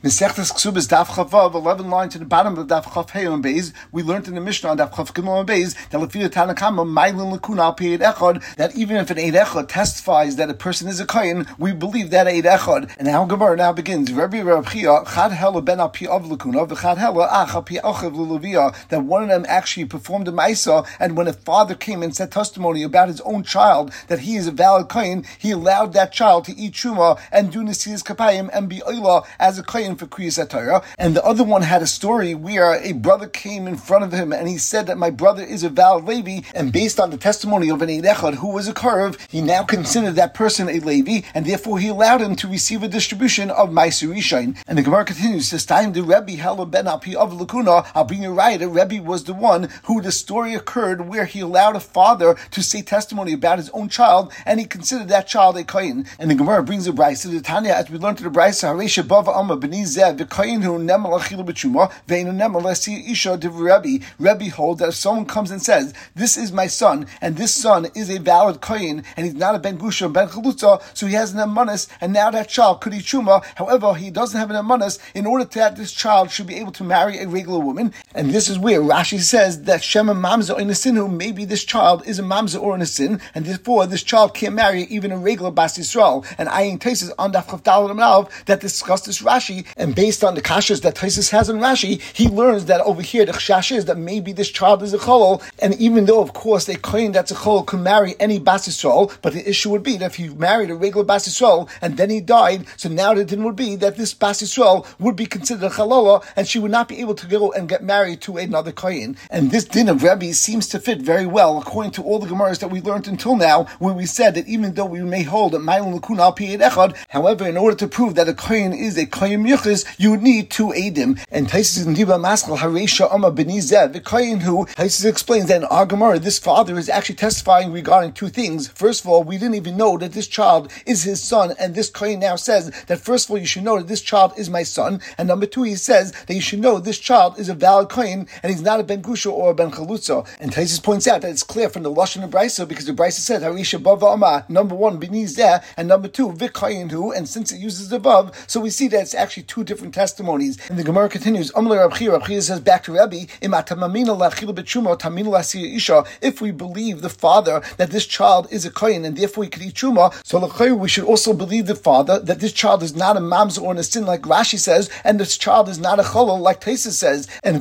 Mesechtes Ksubas Daf Chavav, 11 lines to the bottom of Daf Chav Hey on Beis. We learned in the Mishnah on Daf Chav Gimel on Beis that Lefida Tanakama Mailin Lakuna Al Pi Eid Echad, that even if an Eid Echad testifies that a person is a Kohen, we believe that Eid Echad. And how Gemara now begins. Rabbi Rav Chia Chad Hela Ben Al Pi Av Lakuna v'Chad Hela Ach Al Pi Achav L'Levia, that one of them actually performed a Maisa, and when a father came and said testimony about his own child that he is a valid Kohen, he allowed that child to eat Truma and do Nesiyas Kapayim and be Oila as a Kohen for Kriyas HaTorah. And the other one had a story where a brother came in front of him and he said that my brother is a valid Levi, and based on the testimony of an Eid Echad who was a Karev, he now considered that person a Levi, and therefore he allowed him to receive a distribution of Ma'aser Rishon. And the Gemara continues, says, "Time the Rebbe Hela Ben Al Pi Av Lakuna." I'll bring you right. The Rebbe was the one who the story occurred where he allowed a father to say testimony about his own child, and he considered that child a Kohen. And the Gemara brings a brayso, the Tanya, as we learned to the brayso, Hareisha Bava Amma B'ni Zev v'Kohen hu nemal achila b'tshuma ve'enu nemal lesi isha div Rebbe. Rebbe holds that if someone comes and says, "This is my son, and this son is a valid Kohen, and he's not a ben gusha, ben chalutza, so he has an emunas, and now that child could eat truma. However, he doesn't have an emunas in order that this child should be able to marry a regular woman." And this is where Rashi says that Shema mamza in a sin, who maybe this child is a mamza or in a sin, and therefore this child can't marry even a regular Bas Yisrael. And Ayin Taisus on Daf Chav Daled Amrav that discussed this Rashi, and based on the kashas that Taisus has in Rashi, he learns that over here the chash is that maybe this child is a cholol, and even though of course a kohen that's a cholol could marry any Bas Yisrael, but the issue would be that if he married a regular Bas Yisrael and then he died, so now the din would be that this Bas Yisrael would be considered a chalola, and she would not be able to go and get married to another kohen. And this din of Rebbe seems to fit very well according to all the Gemaras that we learned until now, where we said that even though we may hold that Mailin Lakuna Al Pi Eid Echad, however, in order to prove that a kohen is a kohen yuchis, you would need two edim. And Taisus in Diba Maskal Hareisha Amma B'ni Zev, the kohen who Taisus explains that in our Gemara, this father is actually testifying regarding two things. First of all, we didn't even know that this child is his son, and this kohen now says that first of all, you should know that this child is my son, and number two, he says that you should know this child is a valid kohen, and he's not a ben gusha or a ben chalutza. And Taisus points out that it's clear from the Lashon of Brisa, because the Brisa says Hareisha Bava Amma, number one, B'ni Zeh, and number two, V'Kohen hu, and since it uses above, so we see that it's actually two different testimonies. And the Gemara continues, Rab Chia says back to Rebbe, if we believe the father that this child is a kohen and therefore he could eat truma, so we should also believe the father that this child is not a mamzer or a sin like Rashi says, and this child is not a cholol like Taisus says. And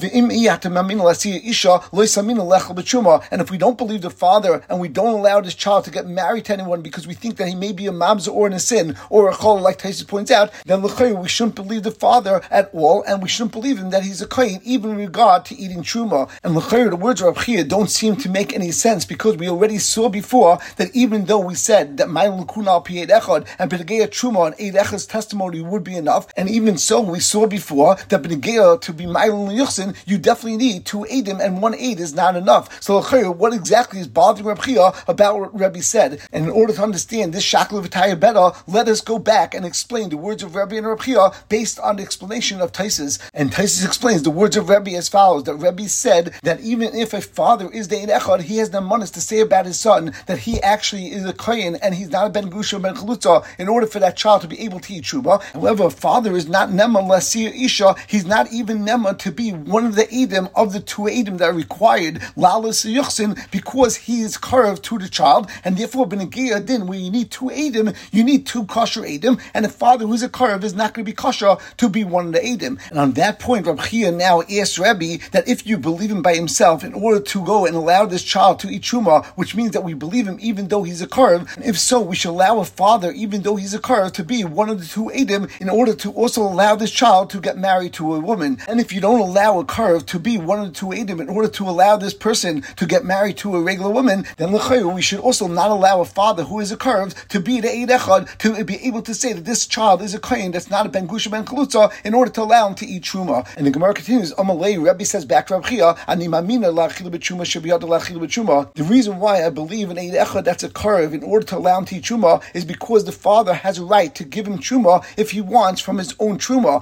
if we don't believe the father and we don't allow this child to get married to anyone because we think that he may be a mamzer or a sin or a chol like Taisus points out, then we shouldn't believe the father at all, and we shouldn't believe him that he's a kohen even in regard to eating truma. And the words of Rab Chia don't seem to make any sense, because we already saw before that even though we said that Mailin Lakuna Al Pi Eid Echad and B'negei Truma and Eid Echad's testimony would be enough, and even so we saw before that B'negei to be Mailin Yuchsin, you definitely need two Eidim, and one Eid is not enough. So what exactly is bothering Rab Chia about what Rebbe said? And in order to understand this Shakla V'Taya better, let us go back and explain the words of Rebbe and Rab Chia based on the explanation of Taisus. And Taisus explains the words of Rebbe as follows, that Rebbe said that even if a father is the Eid Echad, he has the manas to say about his son that he actually is a kohen and he's not a ben gusha ben chalutza in order for that child to be able to eat truma. However, a father is not nema l'asir isha, he's not even nema to be one of the edim of the two edim that are required lalas yuchsin, because he is carved to the child, and therefore b'negei din where you need two edim, you need two kosher edim, and a father who's a carve is not going to be kosher to be one of the edim. And on that point, Rab Chia now asks Rebbe that if you believe him by himself in order to go and allow this child to eat truma, which means that we believe him even though he's a karv, and if so, we should allow a father even though he's a karv to be one of the two edim in order to also allow this child to get married to a woman. And if you don't allow a karv to be one of the two edim in order to allow this person to get married to a regular woman, then we should also not allow a father who is a karv to be the Eid Echad to be able to say that this child is a kohen that's not a ben gusha ben chalutza in order to allow him to eat truma. And the Gemara continues, Amalei, Rebbe says back to Rab Chia, Ani mamina la'achila b'truma shebiyad la'achila b'truma. The reason why I believe in Eid Echad that's a karv in order to allow him to eat truma is because the father has a right to give him truma if he wants from his own truma.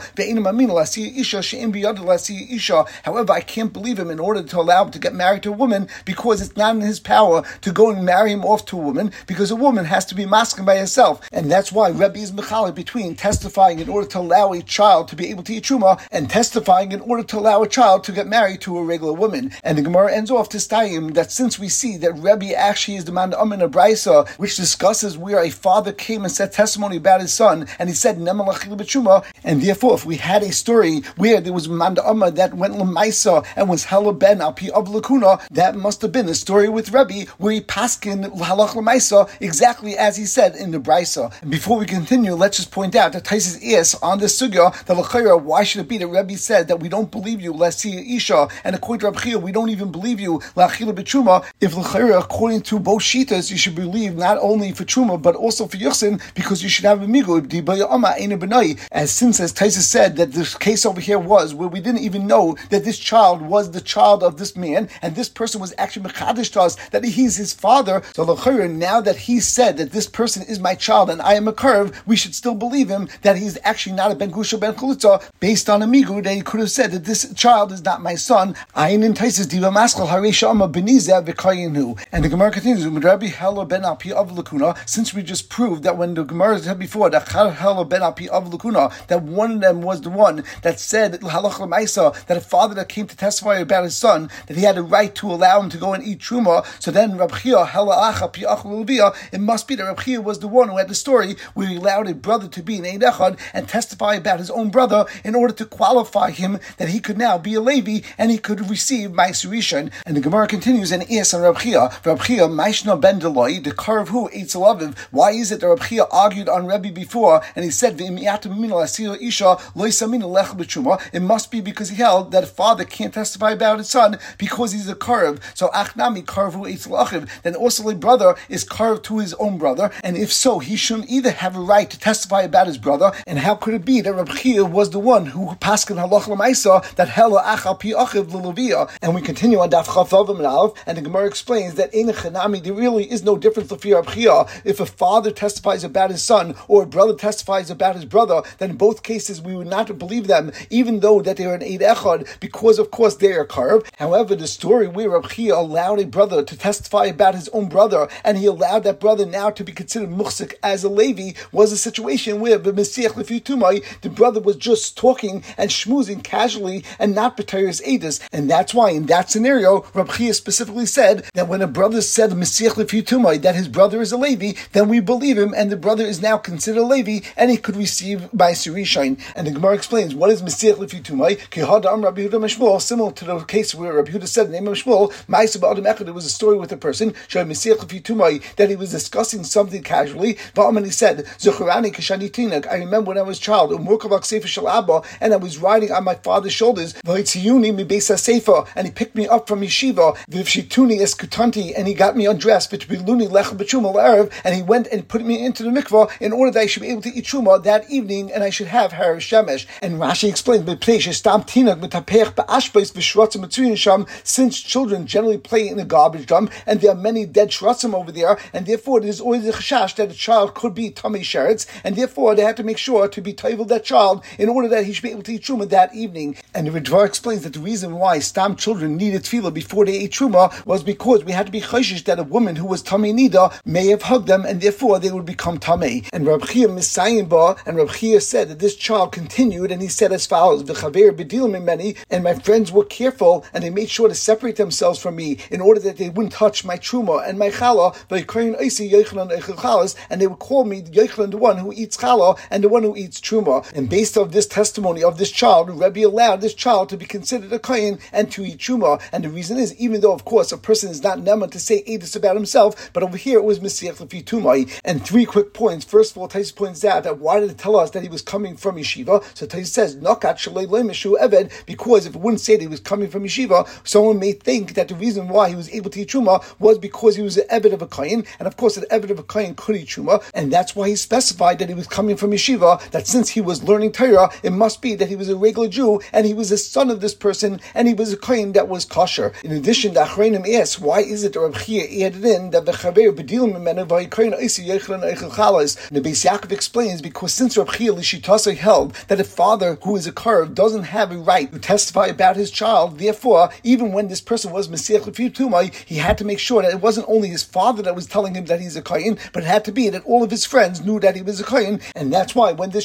However, I can't believe him in order to allow him to get married to a woman, because it's not in his power to go and marry him off to a woman, because a woman has to be masking by herself. And that's why Rebbe is mechalek between testifying in order to allow allow a child to be able to eat truma, and testifying in order to allow a child to get married to a regular woman. And the Gemara ends off to Stayim that since we see that Rebbe actually is the man in a Braisa, which discusses where a father came and said testimony about his son, and he said Neman Lachil B'Truma, and therefore if we had a story where there was a man that went L'maisa and was Hela Ben Al Pi Av Lakuna, that must have been a story with Rebbe where he paskin Halach L'maisa exactly as he said in the Braisa. And before we continue, let's just point out that Taisus is on this sugya that l'chayra, why should it be that Rebbe said that we don't believe you Lasiya Isha, and according to Reb Chia we don't even believe you Lachila B'Truma, if l'chayra according to both shitas you should believe not only for Truma but also for Yuchsin, because you should have a migu as since as Taisus said that this case over here was where we didn't even know that this child was the child of this man, and this person was actually mechadish to us that he's his father. So l'chayra, now that he said that this person is my child and I am a curve, we should still believe him that he's actually not a ben gusha ben chulutza based on a migu that he could have said that this child is not my son. Ayin entices diva maskal haresha ama beniza v'kayinu. And the Gemara continues, Rabbi Hela ben Alpi of Lakuna, since we just proved that when the Gemara said before that Hela ben Alpi of Lakuna, that one of them was the one that said halach l'maisa, that a father that came to testify about his son, that he had a right to allow him to go and eat truma. So then Reb Chia Hela acha pi achal, it must be that Reb Chia was the one who had the story where he allowed a brother to be an Eid Echad and testify about his own brother in order to qualify him that he could now be a Levi and he could receive Ma'aser Rishon. And the Gemara continues and asks on Reb Chia, Maishna ben Deloi, the Karv who eats alaviv. Why is it that Reb Chia argued on Rebbe before and he said it must be because he held that a father can't testify about his son because he's a Karv. So Achnami Karv who eats alaviv, then also a brother is Karv to his own brother, and if so, he shouldn't either have a right to testify about his brother. And how could it be that Reb Chia was the one who paskin halach l'maisa that hela achal pi achiv l'lovia? And we continue on Daf Chaf Vav and Aleph, and the Gemara explains that in Chanami there really is no difference for Reb Chia. If a father testifies about his son or a brother testifies about his brother, then in both cases we would not believe them, even though that they are an Eid Echad, because of course they are Karv. However, the story where Reb Chia allowed a brother to testify about his own brother, and he allowed that brother now to be considered muhsik as a Levi, was a situation where the brother was just talking and schmoozing casually and not b'tayris edus. And that's why in that scenario Reb Chia specifically said that when a brother said that his brother is a Levi, then we believe him and the brother is now considered a Levi and he could receive Ma'aser Rishon. And the Gemara explains what is Mesiach Lefi Tumai, Rabbi Yehuda Meshmuel, similar to the case where Rabbi Yehuda said the name of Shmuel, Ma'aser Ba'adam Echad, it was a story with a person, Mesiach Lefi Tumai, that he was discussing something casually, and he said, Zucharani Kashani Tinak, I remember when I was a child, and I was riding on my father's shoulders, and he picked me up from yeshiva, and he got me undressed, and he went and put me into the mikvah in order that I should be able to eat truma that evening and I should have her shemesh. And Rashi explains, since children generally play in a garbage dump and there are many dead shratzim over there, and therefore there is always a chashash that a child could be tamei sheretz, and therefore they had to make sure to be tayvel that child in order that he should be able to eat truma that evening. And the Ridvar explains that the reason why stam children needed tefillah before they ate truma was because we had to be chayshish that a woman who was tamei nida may have hugged them and therefore they would become tamei. And Reb Chia misayim ba, and Reb Chia said that this child continued and he said as follows: V'chaver b'dilim mimeni, and my friends were careful and they made sure to separate themselves from me in order that they wouldn't touch my truma and my challah. And they would call me Yochanan, the one who eats challah and the one who eats truma. And based on this testimony of this child, Rebbe allowed this child to be considered a kohen and to eat truma. And the reason is, even though of course a person is not neman to say edus about himself, but over here it was Mesiach Lefi Tumai. And three quick points. First of all, Taisus points out that why did it tell us that he was coming from yeshiva? So Taisus says Nakat Shalei Lemishu Eved, because if it wouldn't say that he was coming from yeshiva, someone may think that the reason why he was able to eat truma was because he was an eved of a kohen, and of course an eved of a kohen could eat truma, and that's why he specified that he was coming from yeshiva, that since he was learning Torah, it must be that he was a regular Jew, and he was a son of this person, and he was a kohen that was kosher. In addition, the Achreinim asks, why is it that Reb Chia added in that the Chaver b'dilim mimenu v'hikohen oisi Yochanan eichel chalas? And the Beis Yaakov explains, because since Reb Chia Lishitasa held that a father who is a karv doesn't have a right to testify about his child, therefore, even when this person was Mesiach Lefi Tumai, he had to make sure that it wasn't only his father that was telling him that he's a kohen, but it had to be that all of his friends knew that he was a kohen, and that's why when this child was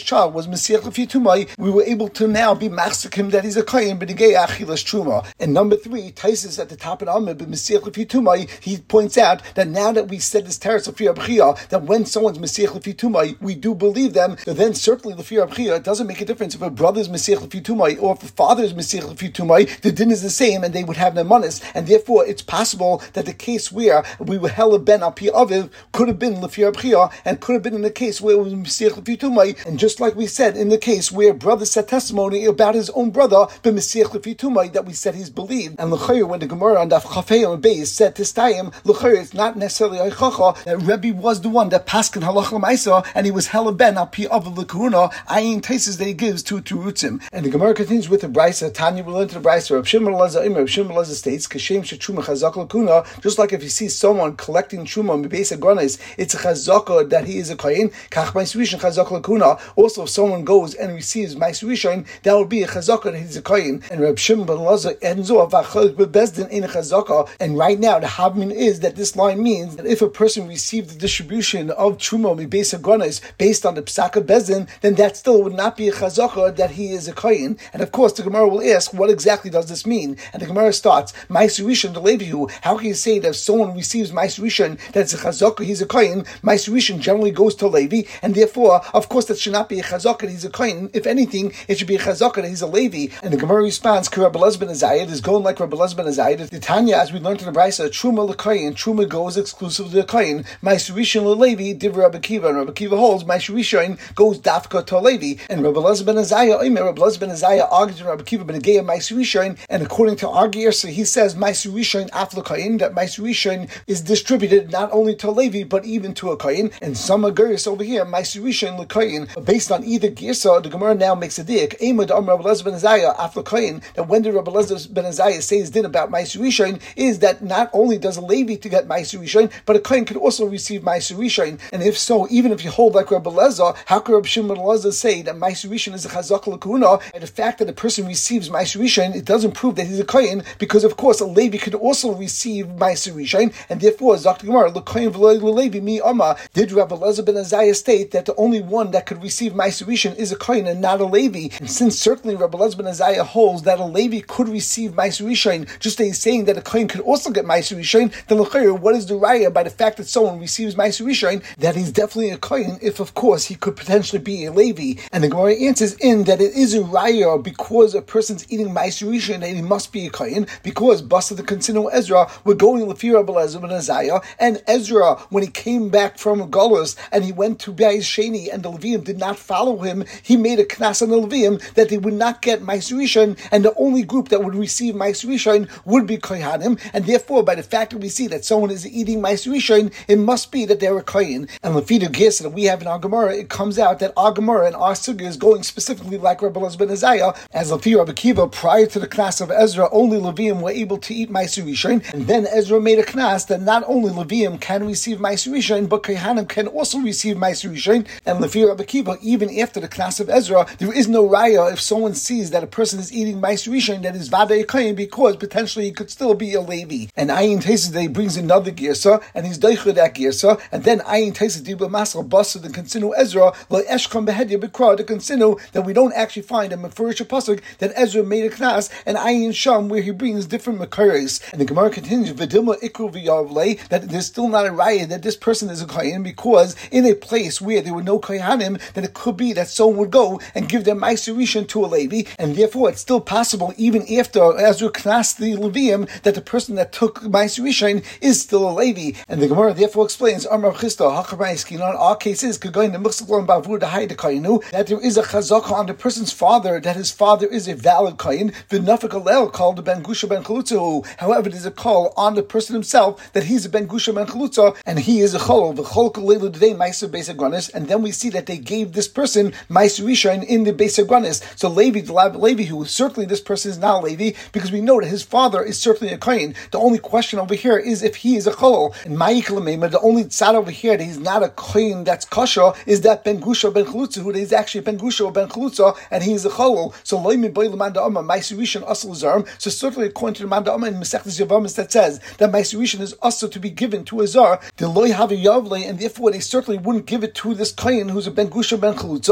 Mesiach Lefi Tumai, we were able to now be machzik him that he's a kohen b'negei achilas truma. And number 3, Taisus at the top of the Amud, but Mesiach Lefi Tumai, he points out that now that we said this teretz Lefi Abchia, that when someone's Mesiach Lefi Tumai, we do believe them, then certainly Lefi Abchia, it doesn't make a difference if a brother's Mesiach Lefi Tumai or if a father's Mesiach Lefi Tumai, the din is the same and they would have nemanis, and therefore it's possible that the case where we were hella ben al pi aviv could have been Lefi Abchia and could have been in the case where it was Mesiach Lefi Tumai, and just like we said in the case where brother said testimony about his own brother, but Mesiach Lefi Tumai, that we said he's believed. And l'chayr, when the Gemara on Daf Chafei and Beis said this time, l'chayr, it's not necessarily Aychacha that Rebbe was the one that paskin halach l'maisa, and he was hella ben al pi aviv l'kahuna, ayin taises that he gives to Rutzim. And the Gemara continues with the Brisa. Tanya will learn to the Brisa. Reb Shimon Elazar states, Kashem shetruma chazak l'kuna. Just like if you see someone collecting truma mibesa granis, it's a chazaka that he is a kohen. Kach ma'isurishin chazak l'kuna. Also, if someone goes and receives ma'isurishin, that would be a chazaka that he's a kohen. And Reb Shimon Elazar ends off v'achalik bebezdin in a chazaka. And right now, the havmin is that this line means that if a person received the distribution of truma mibesa granis based on the psaka bezdin, then that still would not be a chazaka that he is a kohen. And of course, the Gemara will ask, what exactly does this mean? And the Gemara starts, Ma'isurishin the Levihu. How can you say that if someone receives Ma'isurishin, that it's a chazaka, he's a kohen? Ma'isurishin generally goes to Levi, and therefore, of course, that should not be a chazaka that he's a kohen. If anything, it should be a chazaka that he's a Levi. And the Gemara responds, Rabbi Elazar ben Azariah, it is going like Rabbi Elazar ben Azariah. The Tanya, as we learned in the Brisa, Truma l'kohen, Truma goes exclusively to the kohen. Ma'isurishin l'Levi, div Rabbi Kiva, and Rabbi Kiva holds Ma'isurishin goes dafka to Levi. And Rabbi Elazar ben Azariah, Rabbi Elazar ben Azariah argues with Rabbi Kiva ben Agaya Ma'isurishin, and according to our Gersa, he says Ma'isurishin af l'kohen, that Ma'isurishin is distributed not only to Levi but even to a kohen. And some Gersa over here Ma'isurishin l'kohen. Based on either Gersa, the Gemara now makes a dik. Amud Rabbi Elazar ben Azariah af l'kohen, that when did Rabbi Elazar ben Azariah say his din about Ma'isurishin is that not only does a Levi to get Ma'isurishin, but a kohen could also receive Ma'isurishin. And if so, even if you hold like Rabbi Elazar, how could Rabbi Shimon Elazar say that Ma'isurishin is a chazak l'kahuna? And the fact that a person receives Ma'isurishin, it doesn't prove that he's a kohen, because of course a Levi could also receive Ma'isurishin, and therefore Zok Gemara l'kohen v'lo l'Levi mi ama. Did Rabbi Elazar ben Azariah state that the only one that could receive Ma'isurishin is a kohen and not a Levi? And since certainly Rabbi Elazar ben Azariah holds that a Levi could receive Ma'isurishin, just as he's saying that a kohen could also get Ma'isurishin, then l'chayr, what is the raya by the fact that someone receives Ma'isurishin that he's definitely a kohen, if of course he could potentially be a Levi? And the Gemara answers in that it is a raya because a person's eating Ma'isurishin that he must be a kohen, because Basa the Considerable Ezra were going Lefi Rabbi Elazar ben Azariah, and Ezra, when he came back from Galus and he went to Beis Sheni and the Levium did not follow him, he made a knas on the Levium that they would not get Ma'isurishin, and the only group that would receive Ma'isurishin would be kohanim, and therefore by the fact that we see that someone is eating Ma'isurishin, it must be that they're a kohen. And Lefi the Gersa that we have in our Gemara, it comes out that our Gemara and our Sugya is going specifically like Rabbi Elazar ben Azariah, as Lefi Rabbi Kiva, prior to the knas of Ezra, only Levium were able to eat Ma'isurishin, and then Ezra made a knas that not only Levium can receive Ma'isurishin, but kohanim can also receive Ma'isurishin. And Lefi Rabbi Kiva, even after the knas of Ezra, there is no raya if someone sees that a person is eating Ma'isurishin that is vadei kohen, because potentially he could still be a Levi. And Ayin Taisus that he brings another Gersa, and he's deichur that Gersa, and then Ayin Taisus dibla masal basa the Consinu Ezra lo eshkam behedya b'kra the Consinu, that we don't actually find a mefurish pasuk that Ezra made a knas, and Ayin Sham where he brings different makaris. And the Gemara continues v'dilma ikru v'yavlei, that there's still not a raya that this person is a kohen, because in a place where there were no kohanim, then it could be that someone would go and give their Ma'isurishin to a Levi, and therefore it's still possible even after Ezra knas the Levium that the person that took Ma'isurishin is still a Levi. And the Gemara therefore explains Amar Chista Hakamayski, on our cases could go in the Muxlon Bavur the Hayda Kainu, that there is a chazaka on the person's father that his father is a valid kohen. V'nafik alel called the Ben Gusha Ben Chalutza. However, there's a call on the person himself that he's a Ben Gusha Ben Chalutza and he is a chol. The chol kalelu today Ma'aser Beis Agranis, and then we see that they gave this person Ma'asurishin in the Beis Agranis. So Levi, the Levi, who certainly this person is not a Levi, because we know that his father is certainly a kohen. The only question over here is if he is a chol. And Ma'iklamema, the only tzad over here that he's not a kohen that's kosher is that Ben Gusha Ben Chalutza, who is actually Ben Gusha or Ben Chalutza, and he is a chol. So Loimi Boy Lamanda Amma Ma'asurishin Asal Zarm. So certainly according to the Manda Amma in Masechtas Yavamis that says that Ma'asurishin is also to be given to a zar, the Loi have a Yavle, and therefore they certainly wouldn't give it to this kohen who's a Ben Gusha Ben Chalutza,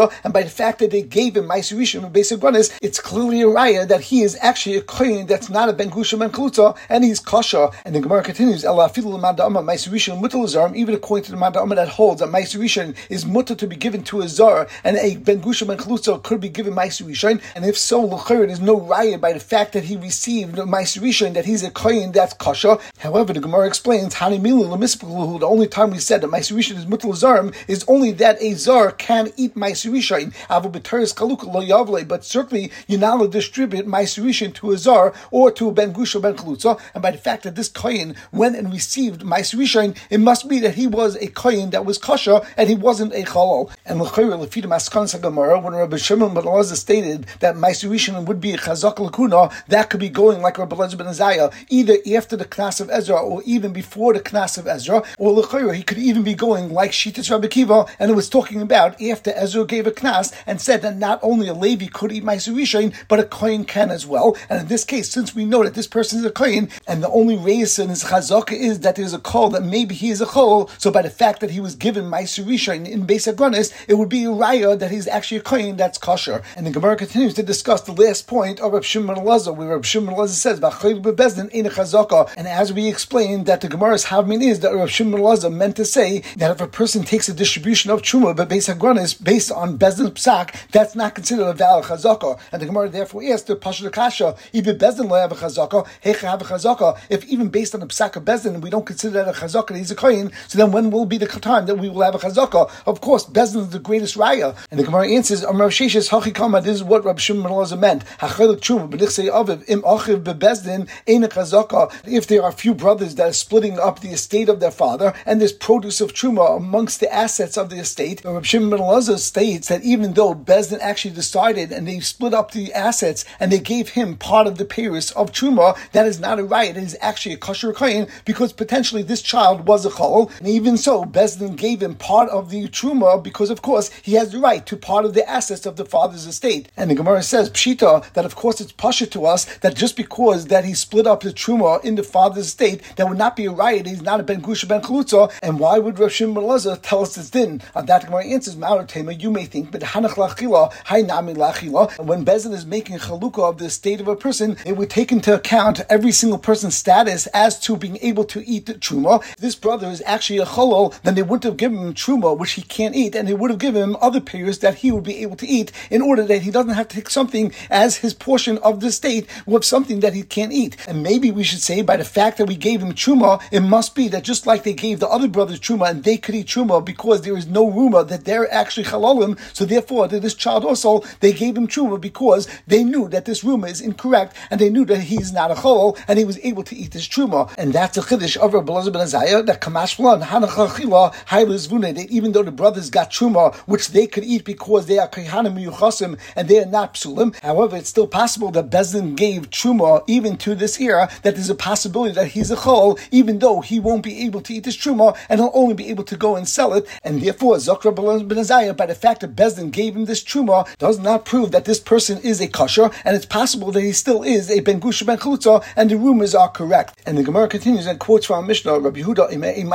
Klutza, and by the fact that they gave him Ma'aser Rishon and Beis Hagranis, it's clearly a raya that he is actually a kohen that's not a ben Gusha ben Klutza, and he's kosher. And the Gemara continues, Ela afilu l'mad da'ama Ma'aser Rishon mutal l'zar, even according to the Mad Da'ama that holds that Ma'aser Rishon is mutter to be given to a zar, and a ben Gusha ben Klutza could be given Ma'aser Rishon, and if so, l'chayr, there's no raya by the fact that he received Ma'aser Rishon that he's a kohen that's kosher. However, the Gemara explains, Hani milu l'mispelu, the only time we said that Ma'aser Rishon is mutal l'zar is only that a zar can eat Ma'aser Rishon. Avu b'teres kaluk lo yavle, but certainly you're not allowed to distribute Ma'aser Rishon to a zar or to a ben Gusha ben Klutza. And by the fact that this kohen went and received Ma'aser Rishon, it must be that he was a kohen that was kosher and he wasn't a chalal. And l'chayr l'fi the Maskanas HaGemara, when Rabbi Shimon ben Elazar stated that Ma'aser Rishon would be a chazak l'kuna, that could be going like Rabbi Elazar ben Azariah, either after the Knas of Ezra or even before the Knas of Ezra, or l'chayr he could even be going like Shitas Rabbi Kiva, and it was talking about after Ezra gave a Knas and said that not only a Levi could eat Ma'aser Rishon, but a kohen can as well. And in this case, since we know that this person is a kohen, and the only reason in his chazaka is that there's a call that maybe he is a chol, so by the fact that he was given Ma'aser Rishon in Beis Hagranis, it would be a raya that he's actually a kohen that's kosher. And the Gemara continues to discuss the last point of Reb Shimon ben Elazar, where Reb Shimon ben Elazar says, "V'chayil bebezdin ein a chazaka." And as we explained, that the Gemara's havmin is that Reb Shimon ben Elazar meant to say that if a person takes a distribution of truma but Beis Hagranis based on bezdin psak, that's not considered a valid chazaka. And the Gemara therefore asked the Pasha Kasha, even bezdin lo have a chazaka, hecha have a chazaka. If even based on the psak of bezdin we don't consider that a chazaka, that he's a kohen, so then when will be the time that we will have a chazaka? Of course, bezdin is the greatest raya. And the Gemara answers, Rav Sheshes hachi kama, this is what Rab Shimon ben Elazar meant. Hachaylik truma b'nichsei aviv im achiv bebezdin ein a chazaka. If there are few brothers that are splitting up the estate of their father, and there's produce of truma amongst the assets of the estate, Rab Shimon ben Elazar states that even though bezdin actually decided and they split up the assets and they gave him part of the payers of truma, that is not a riot. It is actually a kosher kohen because potentially this child was a chol, and even so, bezdin gave him part of the truma because of course he has the right to part of the assets of the father's estate. And the Gemara says pshita that of course it's pasha to us that just because that he split up the truma in the father's estate, that would not be a riot. He's not a ben Gusha ben Klutza. And why would Rav Shimon ben Elazar tell us this din? On that Gemara answers, Ma'ar Tema, you may think, but hanach lachila, hay nami lachila. When bezdin is making chalukah of the estate of a person, it would take into account every single person's status as to being able to eat the truma. If this brother is actually a chalal, then they wouldn't have given him truma, which he can't eat, and they would have given him other payers that he would be able to eat, in order that he doesn't have to take something as his portion of the estate with something that he can't eat. And maybe we should say, by the fact that we gave him truma, it must be that just like they gave the other brothers truma, and they could eat truma because there is no rumor that they're actually halalim, so therefore to this child also, they gave him truma because they knew that this rumor is incorrect, and they knew that he's not a halal, and he was able to eat this truma. And that's a chiddush of Rabbi Elazar ben Azariah, that kamash v'lan hanach lachila haylez vune, that even though the brothers got truma, which they could eat because they are kohanim miyuchasim and they are not psulim, however, it's still possible that bezdin gave truma even to this era, that there's a possibility that he's a chol, even though he won't be able to eat this truma, and he'll only be able to go and sell it. And therefore, Zok Rabbi Elazar ben Azariah, by the fact that bezdin gave him this truma, does not prove that this person is a kosher, and it's possible that he still is a ben Gusha ben Klutza, and the rumors are correct. And the Gemara continues and quotes from Mishnah, Rabbi Yehuda,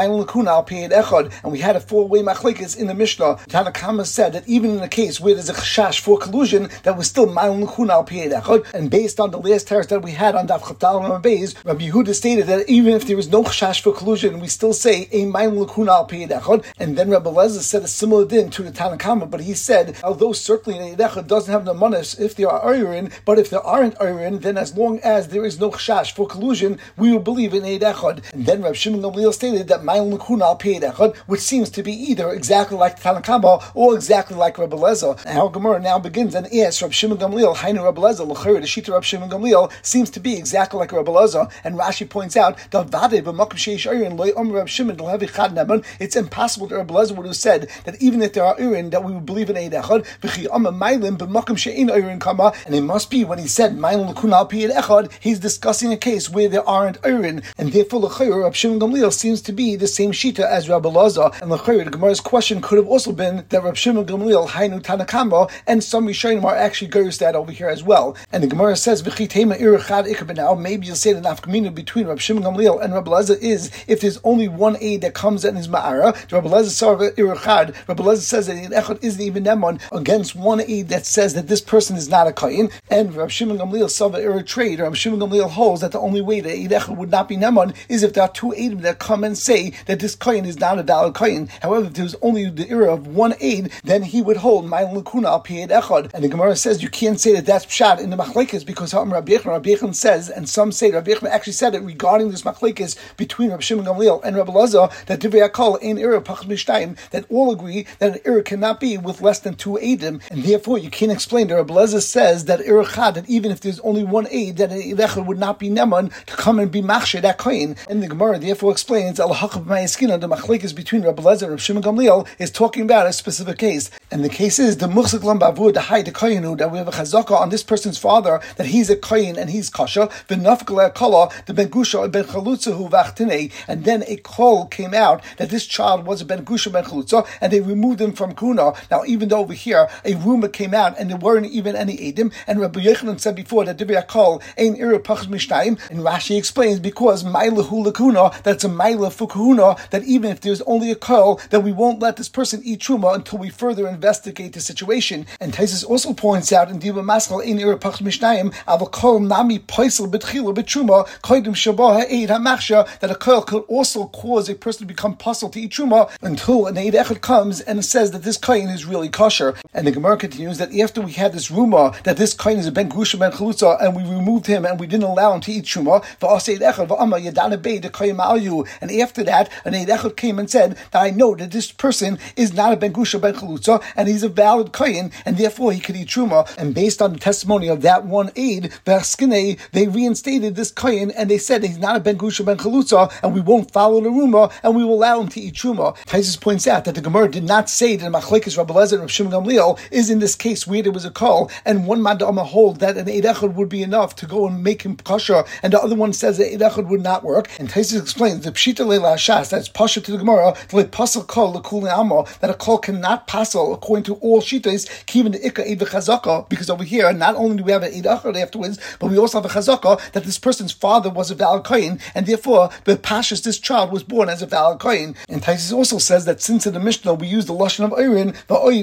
and we had a four-way machlekes in the Mishnah. Tanakama said that even in a case where there's a chashash for collusion, that was still ma'ilun l'kuna al piyed echad. And based on the last teres that we had on Daf Chavdal and Beis, Rabbi Yehuda stated that even if there was no chashash for collusion, we still say a ma'ilun l'kuna al piyed echad. And then Rabbi Elazar said a similar din to the Tanakama, but he said, although certainly an echad doesn't have the manas if there are ayrin, but if there aren't ayrin, then as long as there is no chashash for collusion, we will believe in eid echad. And then Rabbi Shimon Gamliel stated that ma'ilun l'kuna al piyed echad, which seems to be either exactly like the Tanakama or exactly like Rabbi Elazar. And our Gemara now begins and asks Rabbi Shimon Gamliel, Hainu Rabbi Elazar, l'chayr, the shita Rabbi Shimon Gamliel seems to be exactly like Rabbi Elazar. And Rashi points out that it's impossible that Rabbi Elazar would have said that even if there are irin, that we would believe in eid echad. And it must be when he said ma'ilun l'kuna al piyed echad, he's discussing a case where there aren't irin, and therefore l'chayr Rabbi Shimon Gamliel seems to be the same shita as Rabbi Elazar. And l'chayr, the Gemara's question could have also been that Rabbi Shimon Gamliel Hainu Tanakama, and some Rishonim are actually goes that over here as well. And the Gemara says maybe you'll say the nafkamina between Rabbi Shimon Gamliel and Rabbi Elazar is if there's only one aid that comes in his ma'ara. Rabbi Elazar saw Irachad. Rabbi Elazar says that the echad is isn't even neman against one aid that says that this person is not a kohen. And Rav Shimon Gamliel Sava Ira trade. Rav Shimon Gamliel holds that the only way that eid echad would not be neman is if there are two aidim that come and say that this kohen is not a valid kohen. However, if there's only the era of one aid, then he would hold ma'ilin lakuna al pi eid echad. And the Gemara says you can't say that that's pshat in the machlekes because Rabbi Yechon says, and some say Rabbi Yechon actually said it regarding this machlekes between Rav Shimon Gamliel and Rabbi Elazar that divrei hakol ein era pachas mishtayim, that all agree that an era cannot be with less than two aidim, and therefore you can't explain that Rabbi Elazar says that era chad, that even if there's only one aid, that an eid echad would not be neman to come and be machshir that kohen. And the Gemara therefore explains al hakav ma'askina, the machlekes between Rabbi Elazar and Rav Shimon Gamliel is talking about a specific case, and the case is the muchzik lam bavur the high the kohenu, that we have a chazaka on this person's father that he's a kohen and he's kasha v'nafik kala the ben gusha ben chalutzahu v'achtine, and then a call came out that this child was a ben gusha ben chalutza, and they removed him from kuna. Now, even though over here a rumor came out and there weren't even any edim, and Rabbi Yochanan said before that divrei hakol ein ira pachas mishtayim, and Rashi explains because ma'ila lakuna, that's a ma'ila for kahuna, that even if there's only a call, that we won't let this person eat truma until we further investigate the situation. And Taisus also points out in Diba Maskal ein ira pachas mishtayim avakol nami paisel betchila betruma koidim shabah ha'eid ha'machsha, that a call could also cause a person to become puzzled to eat truma until an eid echad comes and says that this kohen is really kosher. And the Gemara continues that after we had this rumor that this kohen is a ben grusha ben chalutza, and we removed him and we didn't allow him to eat truma, and after that an eid echad came and said that I know that this person is not a ben grusha ben chalutza and he's a valid kohen and therefore he could eat truma. And based on the testimony of that one aid, they reinstated this kohen and they said that he's not a ben grusha ben chalutza and we won't follow the rumor and we will allow him to eat truma. Taisus points out that the Gemara did not say that machlekes Rabbi Elazar and Rav Shimon Gamliel is in this case where there was a call, and one madama hold that an eid echad would be enough to go and make him kosher, and the other one says that eid echad would not work. And Taisus explains the pshita leila shas, that's pasha to the Gemara, to let pasal kol lekul amo, that a call cannot pasal according to all shitas, even the ikka eid v'chazaka, because over here not only do we have an eid echad afterwards, but we also have a chazaka that this person's father was a valid kohen, and therefore the pashas this child was born as a valid kohen. And Taisus also says that since in the Mishnah we use the lashon of Eirin,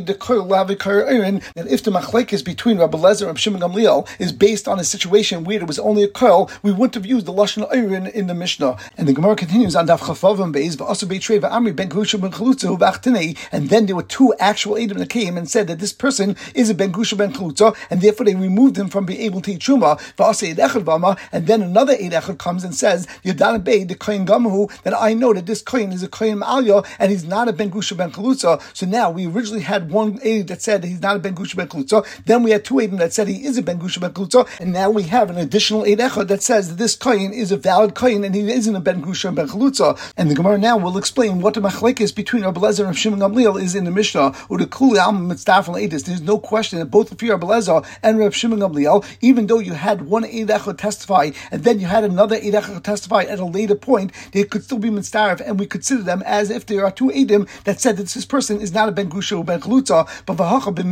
that if the machlekes between Rabbi Elazar and Rabbi Shimon Gamliel is based on a situation where there was only a koil, we wouldn't have used the lashon of Eirin in the Mishnah. And the Gemara continues on Daf Chavav and Beis v'asu beitrei v'amri ben grusha ben chalutza v'achtene, and then there were two actual edim that came and said that this person is a ben grusha ben chalutza, and therefore they removed him from being able to eat truma. V'asei eid echad v'ama, and then another eid echad comes and says Yadana Bey the kohen gamahu, that I know that this kohen is a kohen ma'alya and he's not a ben grusha ben chalutza. So now we originally had one aid that said that he's not a ben grusha ben chalutza, then we had two aidim that said he is a ben grusha ben chalutza, and now we have an additional aid echad that says that this kohen is a valid kohen and he isn't a ben grusha ben chalutza. And the Gemara now will explain what the machlekes between Rabbi Elazar and Shimon Gamliel is in the Mishnah. There's no question that both of you, Rabbi Elazar and Rabbi Shimon Gamliel, even though you had one aid echad testify and then you had another aid echad testify at a later point, they could still be mitzdarif, and we consider them as if there are two aidim that said that this person is not a ben grusha or ben chalutza. But the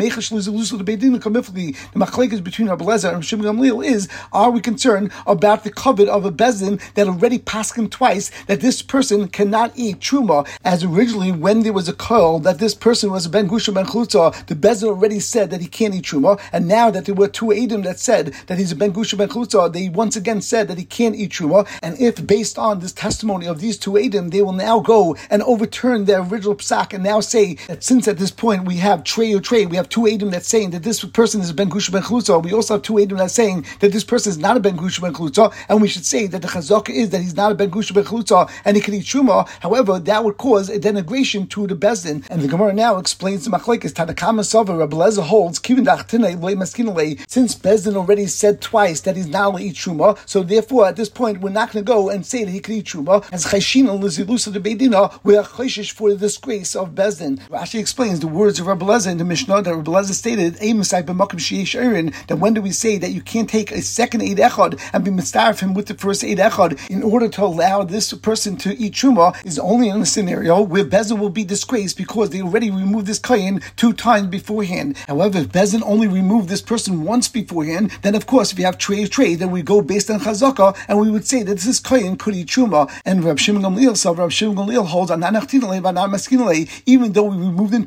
machlekes between Rabbi Elazar and Shimon Gamliel is: are we concerned about the covet of a bezdin that already paskin twice that this person cannot eat truma? As originally, when there was a call that this person was a ben grusha ben chalutza, the bezdin already said that he can't eat truma, and now that there were two aidim that said that he's a ben grusha ben chalutza, they once again said that he can't eat truma. And if based on this testimony of these two aidim, they will now go and overturn their original psak and now say that since at this point we have trey, we have two aidim that's saying that this person is a ben grusha ben chalutza, we also have two aidim that's saying that this person is not a ben grusha ben chalutza, and we should say that the chazaka is that he's not a ben grusha ben chalutza and he can eat truma. However, that would cause a denigration to the bezdin. And the Gemara now explains the machlekes Tanakama Sava Rabbi Elazar holds since bezdin already said twice that he's not allowed to eat truma, so therefore at this point we're not going to go and say that he can eat truma. As chayshin al zilusa de beidina, we are chayshish for the disgrace of bezdin. Rashi explains the words of Rabbi Elazar in the Mishnah that Rabbi Elazar stated that when do we say that you can't take a second eid echad and be mitzdarif him with the first eid echad in order to allow this person to eat truma is only in a scenario where bezdin will be disgraced because they already removed this kohen two times beforehand. However, if bezdin only removed this person once beforehand, then of course if you have trey, then we go based on chazaka and we would say that this kohen could eat truma. And Rabbi Shimon Gamliel holds on even though we removed him twice,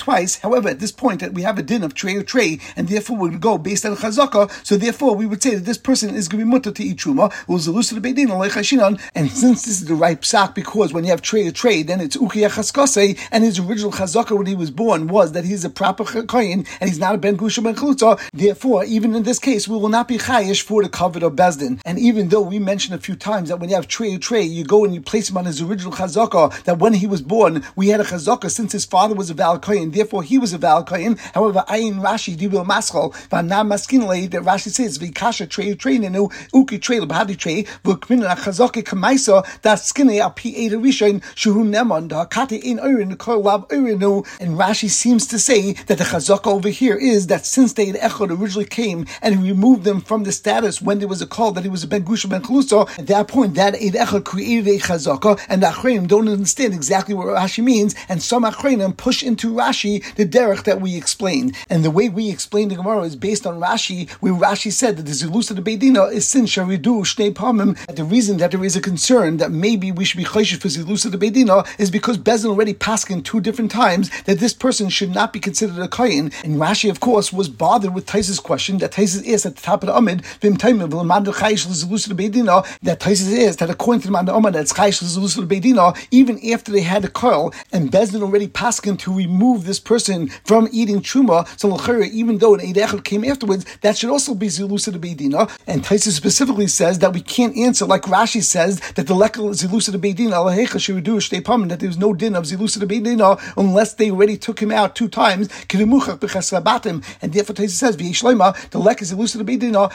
However, at this point that we have a din of trey or trey, and therefore we would go based on chazaka, so therefore we would say that this person is going to be mutter to eat truma, and since this is the right psak, because when you have trey or trey, then it's ukiyah chaskase, and his original chazaka when he was born was that he's a proper kohen, and he's not a ben gusha ben chalutza, therefore, even in this case, we will not be chayish for the covet of bezdin. And even though we mentioned a few times that when you have trey or trey, you go and you place him on his original chazaka, that when he was born, we had a chazaka since his father was a valid kohen, therefore he was a valid kohen. However, ayin Rashi dibil maschal v'anam maskinle, that Rashi says v'kasha trey trey nenu uki trey l'bahadi trey v'kmin la'chazaka kamaisa that skine al pi eda rishon shuhu neman da'akati in orin kol lav orinu. And Rashi seems to say that the chazaka over here is that since the Eid Echad originally came and he removed them from the status when there was a call that he was a ben gusha ben chalusa, at that point that Eid Echad created a chazaka, and the Achreinim don't understand exactly what Rashi means, and some Achreinim push into Rashi the derech that we explained. And the way we explain the Gemara is based on Rashi, where Rashi said that the Zilus of the Beidina is sin sharidu shnei pamim. The reason that there is a concern that maybe we should be chayshish for Zilus of the Beidina is because Bezdin already passed in 2 different times that this person should not be considered a kohen. And Rashi, of course, was bothered with Taisa's question that Taisa is at the top of the Amid, that Taisa is that according to the Amid that's chayish Zilus of the Beidina, even after they had a koil and Bezdin already passed to remove this person from eating truma, so even though an Eid Echad came afterwards, that should also be Zilus of the Beidina. And Taisa specifically says that we can't answer like Rashi says that the lekel Zilus of the Beidina that there was no din of Zilus of the Beidina unless they already took him out 2 times. And therefore Taisa says the lekel Zilus of the Beidina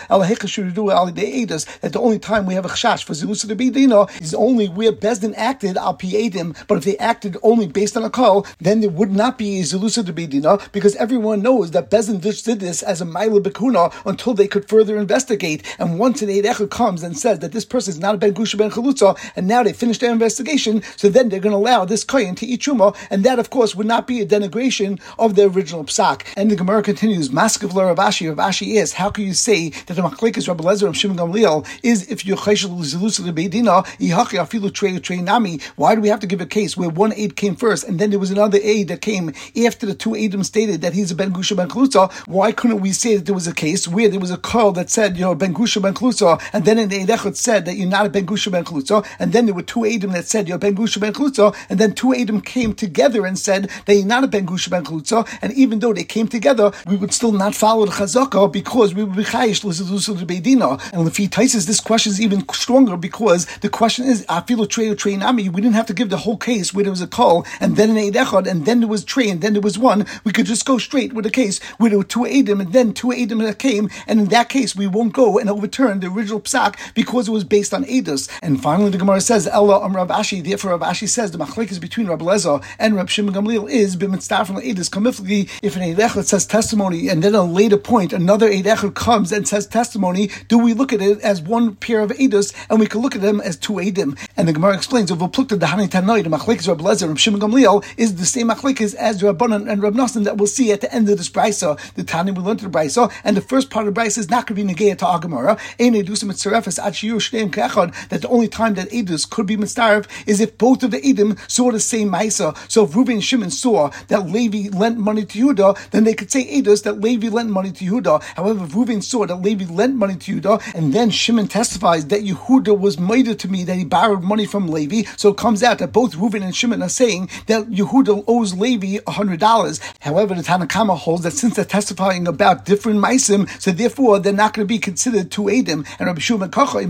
that the only time we have a chash for Zilus of the Beidina is only where Bezdin acted al pi edim, but if they acted only based on a call, then there would not be a Zilus of the Beidina, because everyone knows that Bezdin just did this as a Maila Bekuna until they could further investigate. And once an Eid Echad comes and says that this person is not a Ben Gusha Ben Chalutza, and now they finished their investigation, so then they're going to allow this kohen to eat truma, and that of course would not be a denigration of the original psak. And the Gemara continues, Maskav Rav Ashi is, how can you say that the Machlekes Rabbi Lezer and Shimon Gamliel is if you're chayshel Zilus of the Beidina, yihachi afilu trei nami? Why do we have to give a case where one aid came first and then there was another aid that came after the 2 aidim stated that he's a Ben Gusha Ben Chalutza? Why couldn't we say that there was a case where there was a call that said you're Ben Gusha Ben Chalutza, and then an Eid Echad said that you're not a Ben Gusha Ben Chalutza, and then there were 2 aidim that said you're Ben Gusha Ben Chalutza, and then 2 aidim came together and said that you're not a Ben Gusha Ben Chalutza, and even though they came together, we would still not follow the chazaka because we would be chayish l'zilus of the Beidina. And if he Taises, this question is even stronger because the question is afilu trei nami. We didn't have to give the whole case where there was a call and then an Eid Echad and then there was trei and then there was 1. We could just go straight with a case where there were 2 aidim and then 2 aidim that came, and in that case we won't go and overturn the original psak because it was based on edus. And finally the Gemara says Ella Rav Ashi. Therefore Rav Ashi says the machlekes between Rabbi Lezer and Reb Shimon Gamliel is b'mitzvah from edus kamifli. If an Eid Echad says testimony and then at a later point another Eid Echad comes and says testimony, do we look at it as 1 pair of edus and we can look at them as 2 eidim? And the Gemara explains of V'plukta Dahani Tanoi, the machlekes Rabbi Lezer and Reb Shimon Gamliel is the same machlekes as Rabbanan and Reb Nosson that we'll see at the end of this brisa. The Tani we learned to the brisa, and the first part of the brisa is not going to be negayah to Agamara. Ein edusim mitzarefes ad shiur shneim ke'echad. That the only time that edus could be mitzaref is if both of the edim saw the same ma'isa. So if Reuven and Shimon saw that Levi lent money to Yehuda, then they could say edus that Levi lent money to Yehuda. However, if Reuven saw that Levi lent money to Yehuda, and then Shimon testifies that Yehuda was meider to me that he borrowed money from Levi, so it comes out that both Reuven and Shimon are saying that Yehuda owes Levi $100. However, the Tanakama holds that since they're testifying about different maisim, so therefore they're not going to be considered 2 eidim. And Rabbi Shimon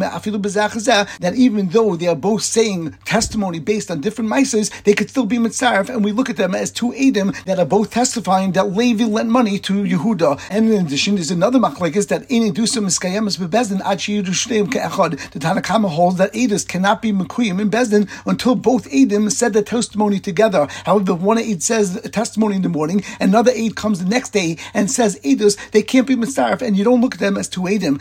that even though they are both saying testimony based on different maises, they could still be mitzaref, and we look at them as 2 eidim that are both testifying that Levi lent money to Yehuda. And in addition, there's another machlekes that ein edusam miskayemes bebezdin ad sheyidu shneim ke'echad. The Tanakama holds that edus cannot be mekuyim in bezdin until both eidim said the testimony together. However, one eid says a testimony in the morning, another eid comes the next day and says edus, they can't be mitzaref, and you don't look at them as 2 eidim.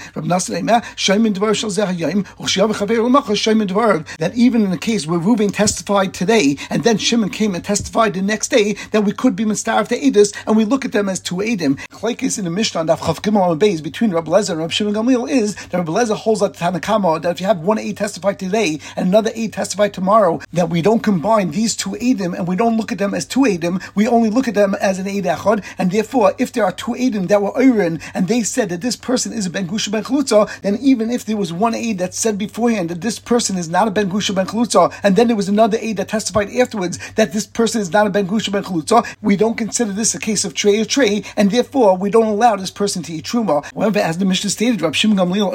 That even in the case where Reuven testified today and then Shimon came and testified the next day, that we could be mitzaref to edus, and we look at them as 2 eidim. Chlekes in the Mishnah Daf Chav Gimel Amud Beis between Rabbi Lezer and Rabbi Shimon Gamliel is that Rabbi Lezer holds that Tanakama that if you have 1 eid testify today and another eid testify tomorrow, that we don't combine these 2 eidim and we don't look at them as 2 eidim. We only look at at them as an Eid Echad, and therefore, if there are two Eidim that were Oirin, and they said that this person is a Ben Gusha Ben Chalutza, then even if there was one Eid that said beforehand that this person is not a Ben Gusha Ben Chalutza, and then there was another Eid that testified afterwards that this person is not a Ben Gusha Ben Chalutza, we don't consider this a case of Trey or Trey, and therefore we don't allow this person to eat Truma. However, as the Mishnah stated, Rab Shimon Gamliel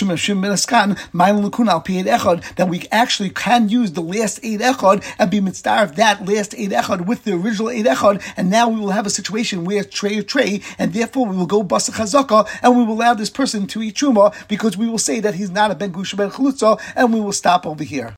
that we actually can use the last Eid Echad and be mitzvah of that last Eid Echad with the original Eid Echad, and now we will have a situation where it's Trey or Trey, and therefore we will go Basa Chazaka, and we will allow this person to eat Truma because we will say that he's not a Ben Gusha Ben Chalutza, and we will stop over here.